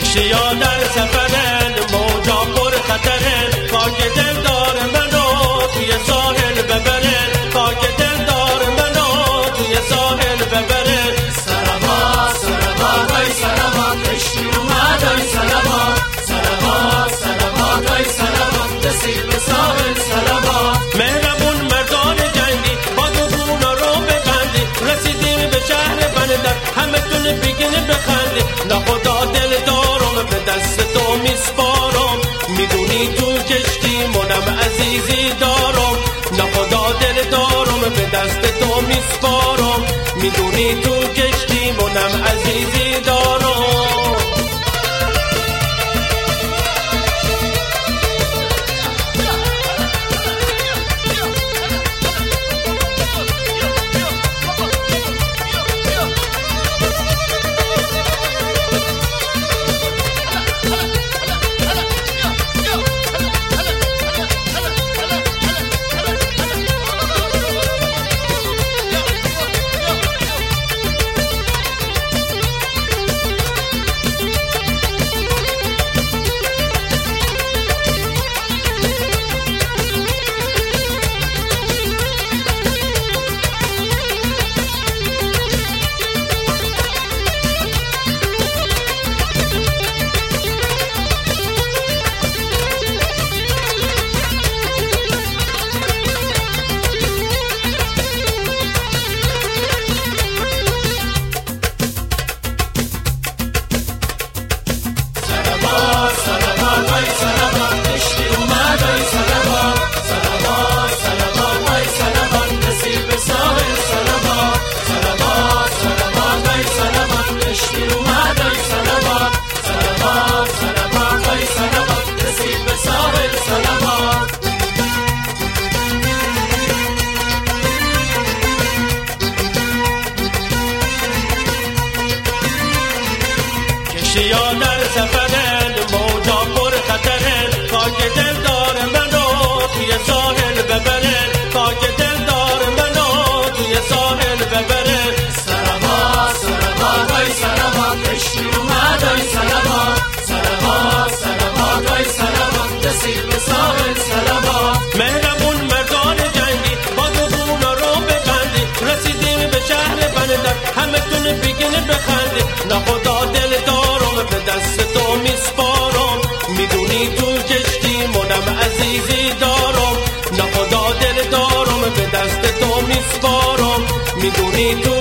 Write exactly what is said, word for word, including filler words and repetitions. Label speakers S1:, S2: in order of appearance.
S1: کشتی‌ها در سفرن، موجا پر خطرن، خاک دل دار منو توی ساحل ببرن، خاک دل دار منو توی ساحل ببرن.
S2: سرما سرما دای سرما، کشتی اومد دای سرما، سرما سرما دای سرما، رسید به ساحل سرما.
S1: مهربون مردان جنگی با دونا رو ببندی، رسیدیم به شهر بندر، همه تون بگین بخندی. نخدا دل دارم به دست تو میسپارم، میدونی تو کشتی منم عزیزی دارم. نخدا دل دارم به دست تو میسپارم، میدونی تو کشتی منم عزیزی دارم. کشتی‌ها در سفرن، موجا پر خطرن، خاک دل دار منو توی ساحل ببرن، خاک دل دار منو توی ساحل ببرن.
S2: سرما سرما دای سرما، کشتی اومد دای سرما، سرما سرما دای سرما، رسید به ساحل سرما.
S1: مهربون مردان جنگی با دونا رو ببندی، رسیدیم به شهر بندر، همه تون بگین بخندی. نخدا دل دارم به دست تو میسپارم، میدونی تو کشتی منم عزیزی دارم. نخدا دل دارم به دست تو میسپارم، میدونی تو